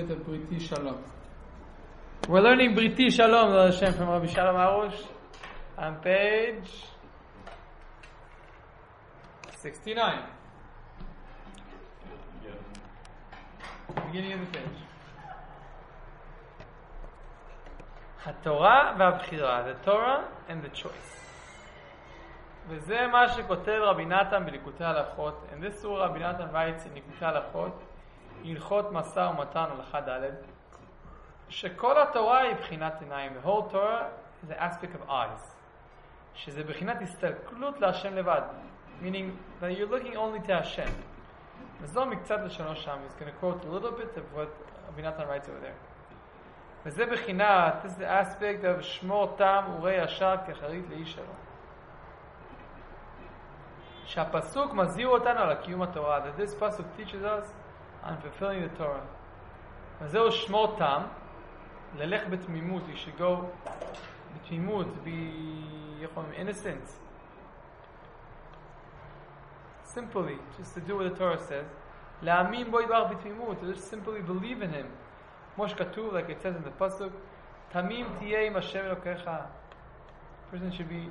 bit of Briti Shalom. We're learning Briti Shalom, Hashem, from Rabbi Shalom Arush on page 69. Beginning of the page. HaTorah והבחירה, the Torah and the choice. וזה מה שכותב רבי נתן בליקוטי הלכות. And this is what Rabbi Natan writes in ליקוטי הלכות, הלכות משא ומתן הלכה ד', שכל התורה היא בחינת עיניים. The whole Torah is the aspect of eyes. שזה בחינת הסתכלות להשם לבד. Meaning that you're looking only to Hashem. וזו מקצת לשונו שם. He's going to quote a little bit of what Rabbi Natan writes over there. וזה בחינת, this is the aspect of שמור תם וראה ישר כחרית לאיש שלום. שהפסוק מזהיר אותנו על קיום התורה. That this pasuk teaches us on fulfilling the Torah. וזהו שמור תם, ללך בתמימות, you should go בתמימות, be innocent. Simply, just to do what the Torah says. להאמין בו ידבח בתמימות, to just simply believe in him. כמו שכתוב, like it says in the pasuk, תמים תהיה עם השם אלוקיך. Person should be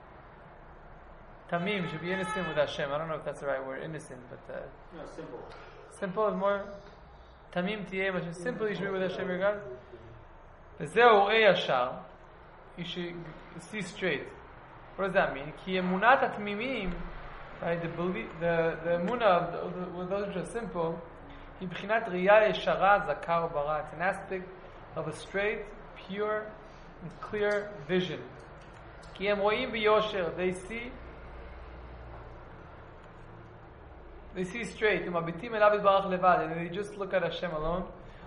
Tamim, should be innocent with Hashem. I don't know if that's the right word, innocent, but no, simple. Simple is more. Tamim tiyeh, but simply you should be with Hashem regardless. Vezeu rei yashar, you should see straight. What does that mean? Ki emunat atmimim, right? The emunah of those which are simple, hi b'chinat riyah yeshara zakar bara. It's an aspect of a straight, pure, and clear vision. Ki em roim b'yosher, they see straight, and they just look at Hashem alone.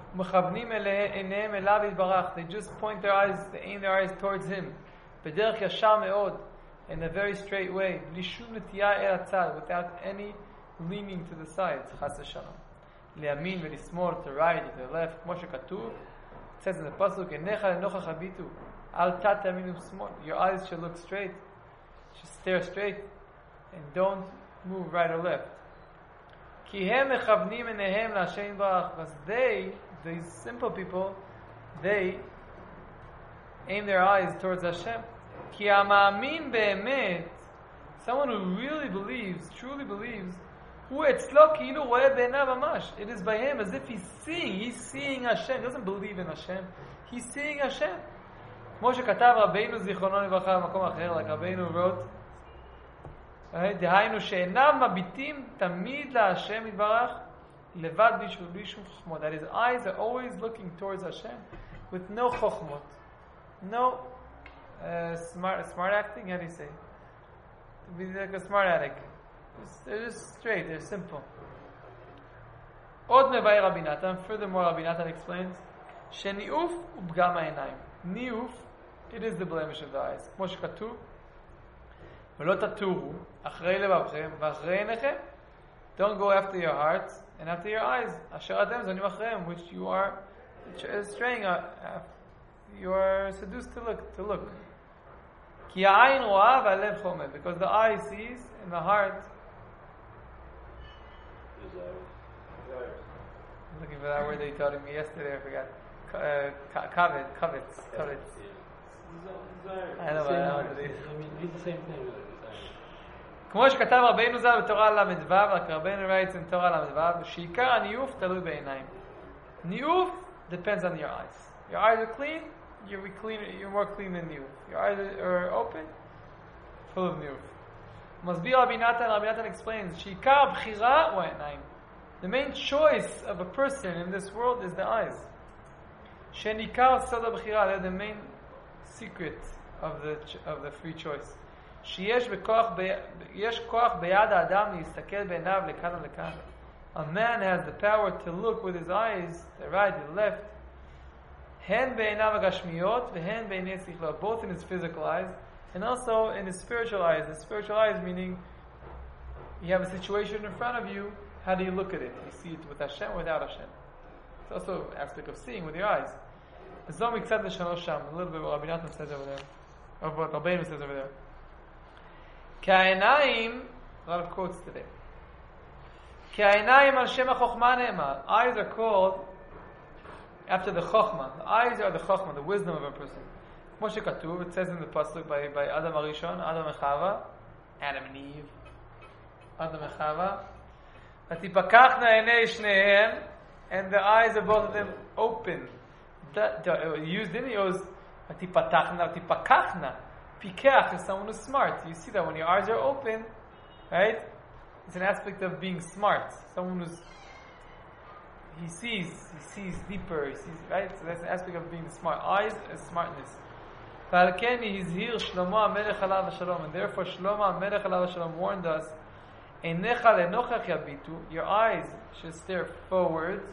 They just point their eyes, they aim their eyes towards Him. In a very straight way, without any leaning to the sides. To the right, to the left. It says in the pasuk, your eyes should look straight, should stare straight, and don't move right or left. Because these simple people, they aim their eyes towards Hashem. Someone who really believes, truly believes, it is by him as if he's seeing Hashem. He doesn't believe in Hashem, he's seeing Hashem. כמו שכתב רבינו זיכרונו לברכה במקום אחר, like רבינו wrote, דהיינו שאינם מביטים תמיד להשם יתברך לבד בלי שום חוכמות. That his eyes are always looking towards Hashem with no חוכמות, no smart acting. How do you say? To be like a smart addict. They're just straight, they're simple. עוד מבאר רבי נתן, furthermore רבי נתן explains, שניאוף הוא פגם העיניים. ניאוף, it is the blemish of the eyes. כמו שכתוב, ולא תטורו אחרי לבבכם ואחרי עיניכם. Don't go after your hearts and after your eyes. אשר אתם זונים אחריהם, which you are straying, you are seduced to look. כי העין רואה והלב חומד. Because the eye sees and the heart. I'm looking for that word that you taught me yesterday. I forgot. Covets. I know what it is. I mean, it's the same thing. כמו שכתב רבינו ז"ל בתורה ל"ו, רק רבינו writes in תורה ל"ו, שעיקר הניוף תלוי בעיניים. ניוף depends on your eyes. Your eyes are clean, you're more clean than niuf. Your eyes are open, full of niuf. מסביר רבי נתן explains, שעיקר הבחירה הוא העיניים. The main choice of a person in this world is the eyes. שניכר סוד הבחירה, they're the main secret of the free choice. שיש כוח ביד האדם להסתכל בעיניו לכאן ולכאן. A man has the power to look with his eyes, the right, the left, הן בעיניו הגשמיות והן בעיני שכלו, both in his physical eyes and also in his spiritual eyes. The spiritual eyes meaning you have a situation in front of you, how do you look at it? You see it with Hashem or without Hashem? It's also an aspect of seeing with your eyes. וזו מקצת לשונו שם, a little bit what Rabbi Natan says over there, or what Rabbeinu says over there. כי העיניים, a lot of quotes today. כי העיניים על שם החוכמה נאמר. Eyes are called after the chokhmah. The eyes are the chokhmah, the wisdom of a person. כמו שכתוב, it says in the pasuk by Adam Arishon, Adam and Chava, Adam and Eve, Adam and Chava, ותפקחנה עיני שניהם, and the eyes of both of them open. Used in it was ותפקחנה. Pikach is someone who's smart. You see that when your eyes are open, right? It's an aspect of being smart. Someone who's he sees deeper, he sees, right? So that's an aspect of being smart. Eyes is smartness. And therefore Shlomo HaMelech Alav Shalom warned us, your eyes should stare forwards,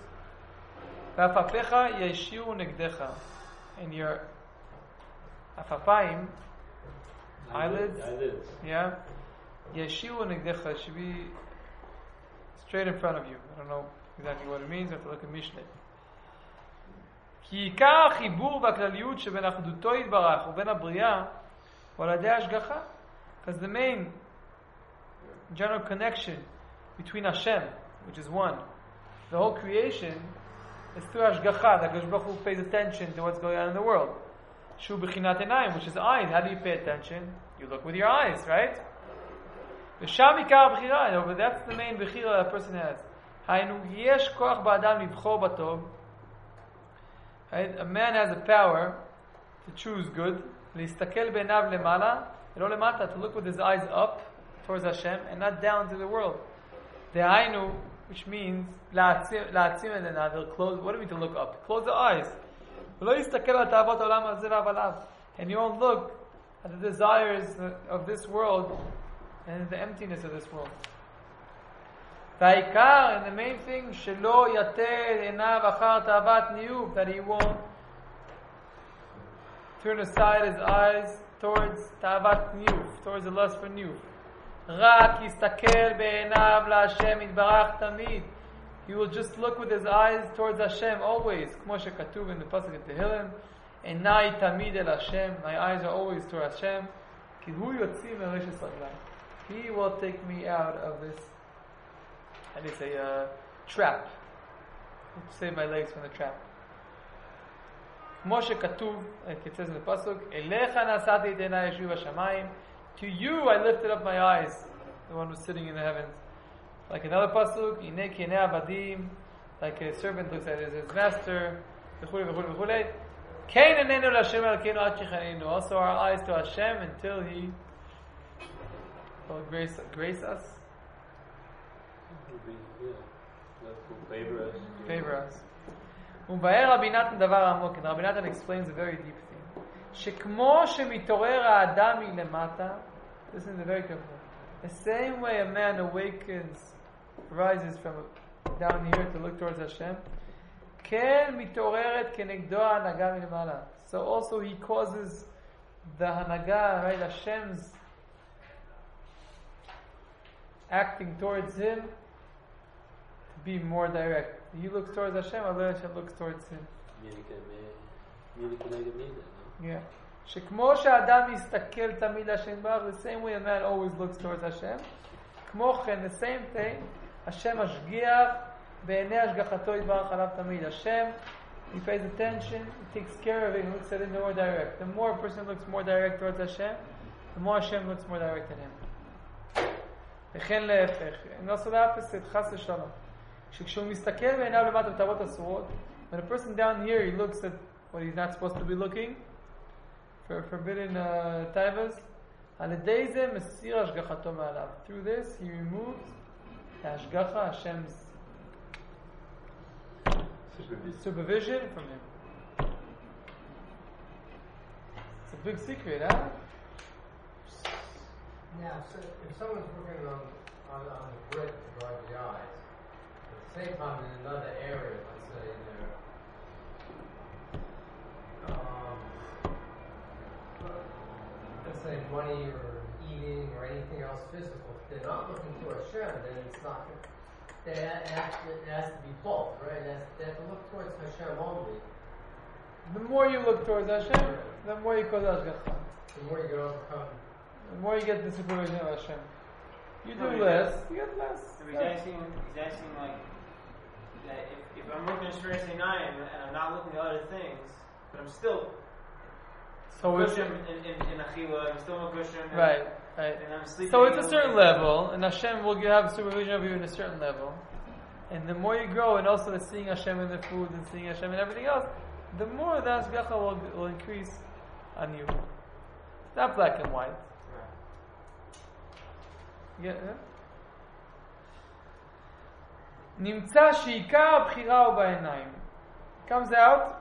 and your afapayim, eyelids, yeah, yeshiu negdecha should be straight in front of you. I don't know exactly what it means. I have to look at Mishnah. כי עיקר החיבור והכלליות שבין אחדותו יתברך ובין הבריאה הוא על ידי ההשגחה. Because the main general connection between Hashem, which is one, the whole creation, is through Hashgacha. That Akadosh Baruch Hu pays attention to what's going on in the world. Shu b'chinat einayim, which is eyes. How do you pay attention? You look with your eyes, right? V'sham ikar b'chira, but that's the main b'chira that a person has. Haynu yesh koach ba'adam libchor batov. Right? A man has the power to choose good. L'yistakel be'enav lemala, lo lemata, to look with his eyes up towards Hashem and not down to the world. De'aynu, which means la'atzim edenav, close. What do you mean to look up? Close the eyes. Lo yistakel al ta'avot olam hazeh v'avalav, and you won't look at the desires of this world and the emptiness of this world. V'ha'ikar, and the main thing, shelo yater enav achar ta'avat niyuv, that he won't turn aside his eyes towards ta'avat niyuv, towards the lust for niyuv. Rak yistakel be'enav la'Hashem yitbarach tamid. He will just look with his eyes towards Hashem always. Kmo shekatuv in the pasuk of Tehillim, Einai tamid el Hashem. My eyes are always toward Hashem. Ki hu yotzi me'reshes raglayim. He will take me out of this, and it's a trap. Save my legs from the trap. Kmo shekatuv, like it says in the pasuk, Elecha nasati et einai yeshuv hashamayim. To you I lifted up my eyes, the one who's sitting in the heavens. Like another pasuk, Inei kinei avadim, like a servant looks at his master, v'chulei v'chulei v'chulei. Kein enenu l'Hashem elkeinu ad shechanenu. Also our eyes to Hashem until He will grace us. Favor us. Umvaer Rabbi Natan davar amok, and Rabbi Natan explains a very deep thing. Shekmo shemitorer ha'adam milemata. Listen to very carefully. The same way a man rises from down here to look towards Hashem, ken mitoreret kenegdo hanaga milemala. So also he causes the hanaga, right, Hashem's acting towards him to be more direct. He looks towards Hashem, Allah Hashem looks towards him. Yeah. Shekmo she'adam yistakel tamid Hashem barach, the same way a man always looks towards Hashem. Kmo chen, the same thing, Hashem ashgiach be'enei ashgachato yitbarach alav tamid. Hashem, He pays attention, He takes care of it, He looks at it more direct. The more a person looks more direct towards Hashem, the more Hashem looks more direct at him. V'chen le'efech. And also the opposite, chas v'shalom. Shekshuu mistakel be'enav lemata v'tavot asurot, when a person down here, he looks at what he's not supposed to be looking, for forbidden taivas, through this he removes the Hashgacha, Hashem's supervision from him. It's a big secret, huh? Yeah, so if someone's working on the grid to guard the eyes, at the same time in another area, let's say in their let's say money or eating or anything else physical, if they're not looking to Hashem, then it's not good. It has to be both, right? They have to look towards Hashem only. The more you look towards Hashem, the more you cause Hashgacha. The more you get overcome. The more you get the supervision of Hashem. You do less, you get less. So he's asking like that if if I'm looking at Shmiras Einayim and I'm not looking at other things, but I'm still Gushim in Achila, I'm still in Gushim. Right. And I'm sleeping. So it's a certain level, and Hashem will have supervision of you in a certain level. And the more you grow, and also the seeing Hashem in the food and seeing Hashem in everything else, the more the Hashgacha will increase on you. It's not black and white. Yeah. נמצא שעיקר הבחירה הוא בעיניים. Comes out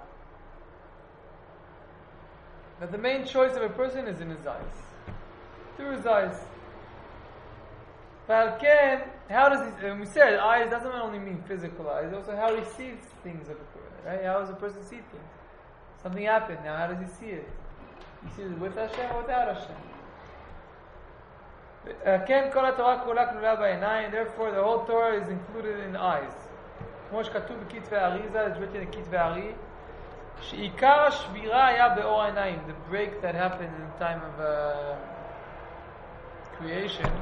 that the main choice of a person is in his eyes. Through his eyes. ועל כן, how does he, when we said eyes doesn't only mean physical eyes, also how he sees things of a person, right? How does a person see things? Something happened, now how does he see it? He sees it with Hashem or without Hashem? כן, כל התורה כולה כלולה בעיניים, therefore the whole Torah is included in eyes. כמו שכתוב בכתבי האריזה, it's written in כתבי הארי, שעיקר השבירה היה באור העיניים, the break that happened in the time of creation,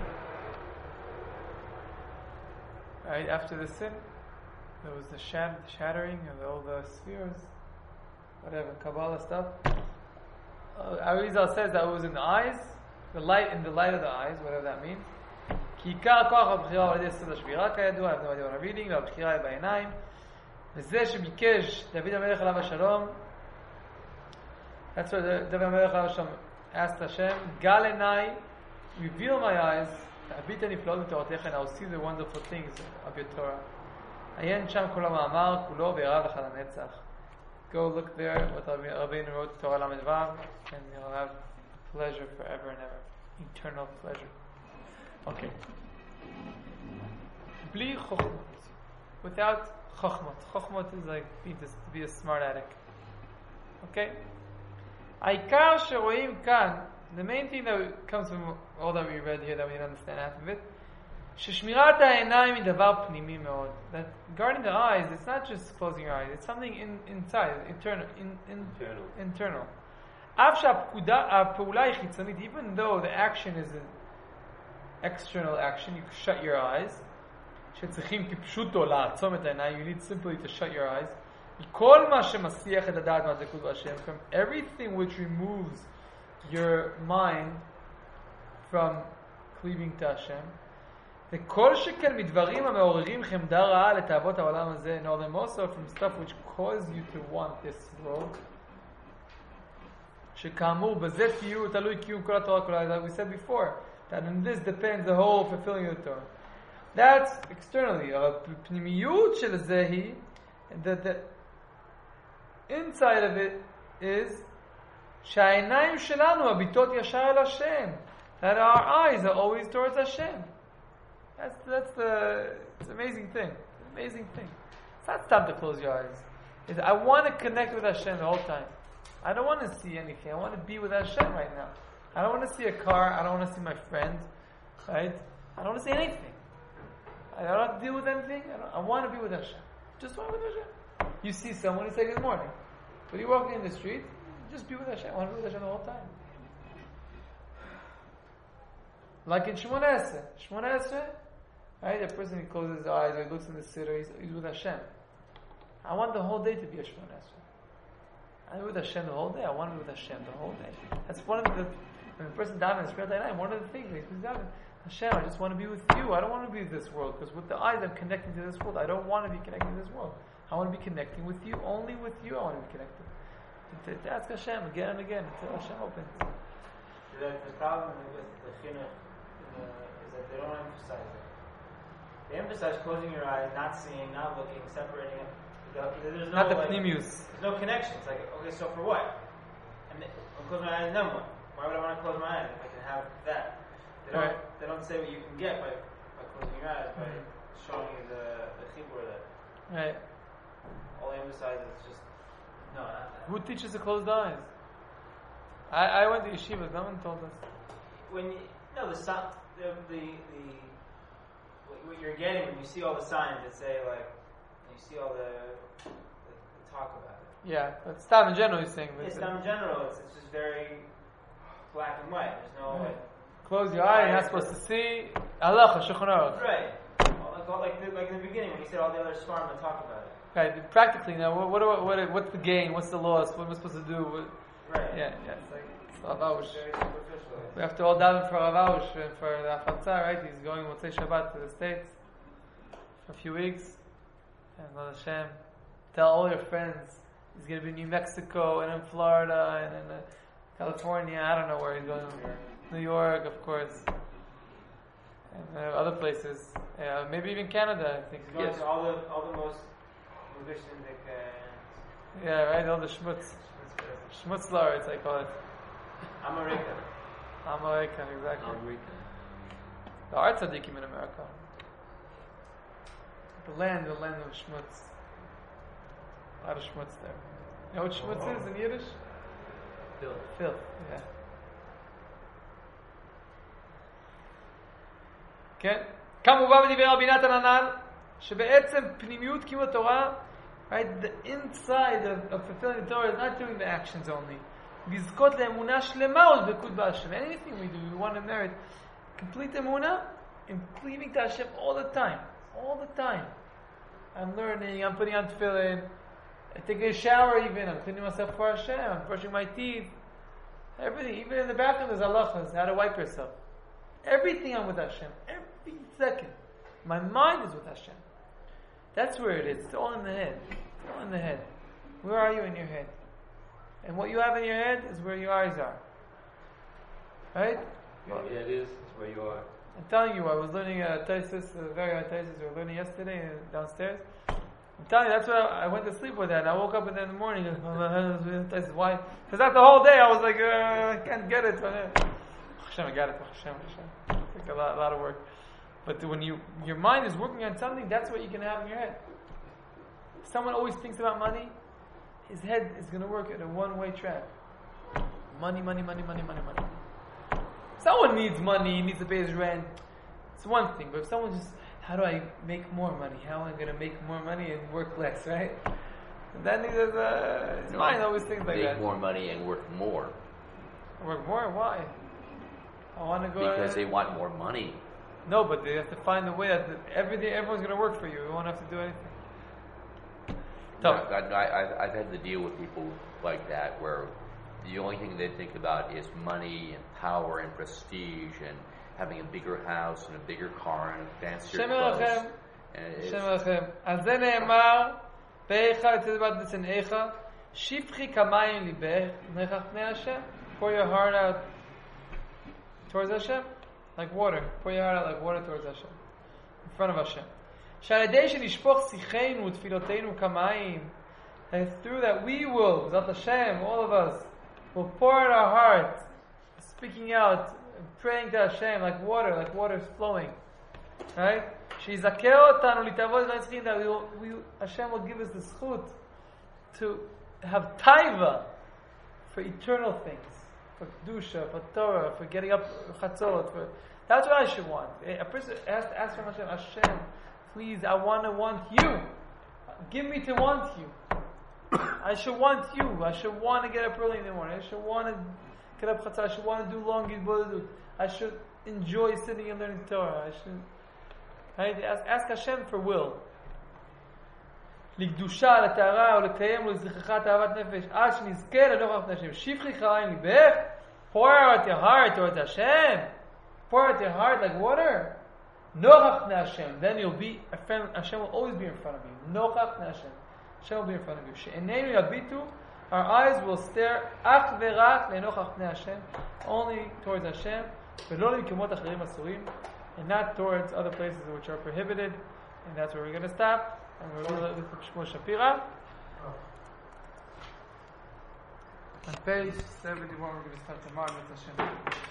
right after the sin, there was the shattering of all the spheres, whatever, Kabbalah stuff. Arizal says that it was in the eyes, the light of the eyes, whatever that means. כי עיקר כוח הבחירה על ידי סוד השבירה כידוע, I have no idea what I'm reading, והבחירה היא בעיניים. וזה שביקש דוד המלך עליו השלום, that's what דוד המלך עליו השלום asked Hashem, גל עיניי, reveal my eyes, הביט הנפלאות בתורתך, and I'll see the wonderful things of your Torah. עיין שם כל המאמר, כולו ויראה לך לנצח. Go look there, what Rabbeinu wrote, Torah ל"ו, and you'll have pleasure forever and ever. Eternal pleasure. Okay. Bli chokhmot. Without chokhmot. Chokhmot is like to be a smart addict. Okay? Aikar sheroim kan. The main thing that comes from all that we read here that we didn't understand half of it. ששמירת העיניים היא דבר פנימי מאוד. That guarding the eyes, it's not just closing your eyes. It's something inside, internal. אף שהפעולה היא חיצונית, even though the action is an external action, you shut your eyes, שצריכים כפשוטו לעצום את העיניים, you need simply to shut your eyes, כל מה שמסיח את הדעת מהדבקות בהשם, from everything which removes your mind from cleaving to Hashem, וכל שכן מדברים המעוררים חמדה רעה לתאוות העולם הזה, and all them also from stuff which cause you to want this world, שכאמור בזה תלוי קיום כל התורה כולה, like we said before, that in this depends the whole fulfilling of the Torah. That's externally. הפנימיות של זה היא, the inside of it is שהעיניים שלנו הביטות ישר אל השם, that our eyes are always towards Hashem. That's it's an amazing thing. It's not time to close your eyes. I want to connect with Hashem the whole time. I don't want to see anything. I want to be with Hashem right now. I don't want to see a car. I don't want to see my friends. Right? I don't want to see anything. I don't have to deal with anything. I want to be with Hashem. Just want to be with Hashem. You see someone, you say good morning. But you're walking in the street, just be with Hashem. I want to be with Hashem the whole time. Like in Shemona Esrei, right? A person who closes his eyes or he looks in the siddur, he's with Hashem. I want the whole day to be a Shemona Esrei. I'm with Hashem the whole day. I want to be with Hashem the whole day. That's one of the, when a person davens Shemona Esrei, one of the things he's davens, Hashem, I just want to be with you. I don't want to be with this world, because with the eyes I'm connecting to this world. I don't want to be connecting to this world. I want to be connecting with you. Only with you I want to be connected. To ask Hashem again and again until Hashem opens. The problem with the chinuch is that they don't emphasize it. They emphasize closing your eyes, not seeing, not looking, separating it. There's no, not the pnimius. There's no connection. It's like, okay, so for what? And I'll close my eyes, then what? Why would I want to close my eyes if I can have that? They don't say what you can get by closing your eyes, by showing you the chibur that. Right. All they emphasize is just, no, not that. Who teaches to close the eyes? I went to yeshiva, no one told us. When you, no, what you're getting when you see all the signs that say, like, you see all the talk about it. Yeah, but Stam in general he's saying. Yeah, Stam in general, it's just very black and white. There's no, like, close your eye, you're not supposed to see. Allah, Shulchan Aruch. Right. Like in the beginning when he said all the other svarim that talk about it. Right, practically now, what's the gain? What's the loss? What am I supposed to do? Right. Yeah, it's like Rav Aush. It's very superficial. We have to all daven for Rav Aush and for the Afanza, right? He's going Motzei Shabbat to the States for a few weeks. And Lord Hashem, tell all your friends he's going to be in New Mexico and in Florida and in California. I don't know where he's going. New York, of course. And other places. Maybe even Canada, I think. He's going to all the most Mugishindik. Yeah, right? All the schmutz. Schmutzlars, I call it. America. America, exactly. America. The art tzaddikim in America. The land of schmutz. A lot of schmutz there. You know what schmutz is in Yiddish? Filth, yeah. כן? כאן מובא בדברי רבי נתן הנ"ל, שבעצם פנימיות קיום התורה, right, the inside of fulfilling the Torah is not doing the actions only. לזכות לאמונה שלמה ולדבקות בהשם. Anything we do, we want to merit complete אמונה and cleaving to Hashem all the time. All the time. I'm learning, I'm putting on tefillin, I'm taking a shower even, I'm cleaning myself for Hashem, I'm brushing my teeth. Everything, even in the bathroom there's halachas, how to wipe yourself. Everything I'm with Hashem. Every second. My mind is with Hashem. That's where it is. It's all in the head. It's all in the head. Where are you in your head? And what you have in your head is where your eyes are. Right? Your head is where you are. I'm telling you, I was learning Taisus, very high Taisus we were learning yesterday downstairs. I'm telling you, that's why I went to sleep with that. And I woke up with that in the morning. Taisus, why? Because after the whole day I was like, I can't get it. Hashem, I got it. Hashem. It's like a lot of work. But when your mind is working on something, that's what you can have in your head. If someone always thinks about money, his head is going to work at a one-way track. Money. Someone needs money, he needs to pay his rent. It's one thing. But if someone just, how do I make more money? How am I going to make more money and work less, right? And then his mind always thinks like that. Make more money and work more. Work more? Why? I want to go because they want more money. No, but they have to find a way that everyone's going to work for you. You won't have to do anything. I've had to deal with people like that where the only thing they think about is money and power and prestige and having a bigger house and a bigger car and fancier clothes. Shem Elechem. אז זה נאמר, באיכה לצדבת דצנאיך, שפכי כמים ליבך, נכח פני השם. Pour your heart out towards Hashem, like water. Pour your heart out like water towards Hashem, in front of Hashem. שעל ידי שנשפוך שיחנו ותפילותינו כמים, and through that we will, Zat Hashem, all of us, will pour out our heart, speaking out, praying to Hashem like water is flowing. Right? שיזכה אותנו להתאבות לנצחים, that Hashem will give us the zchut to have taiva for eternal things, for kedusha, for Torah, for getting up chatzot. That's what I should want. A person has to ask from Hashem, please, I want you. Give me to want you. I should want you. I should want to get up early in the morning. I should want to get up chatzot. I should want to do long gidbodedut. I should enjoy sitting and learning Torah. I should. Right? Ask Hashem for will. לקדושה, לטהרה, ולקיים ולזכרך תאוות נפש, עד שנזכה לנוכח פני השם. שפכי חיים ליבך, pour out your heart towards Hashem. Pour out your heart like water. נוכח פני Hashem. Then you'll be a friend. Hashem will always be in front of you. נוכח פני Hashem. Hashem will be in front of you. שעינינו יביטו, our eyes will stare אך ורק לנוכח פני Hashem. Only towards Hashem. ולא למקומות אחרים אסורים. And not towards other places which are prohibited. And that's where we're going to stop. And we're going to look at Shmuel Shapira. On page 71, we're going to start tomorrow with Hashem.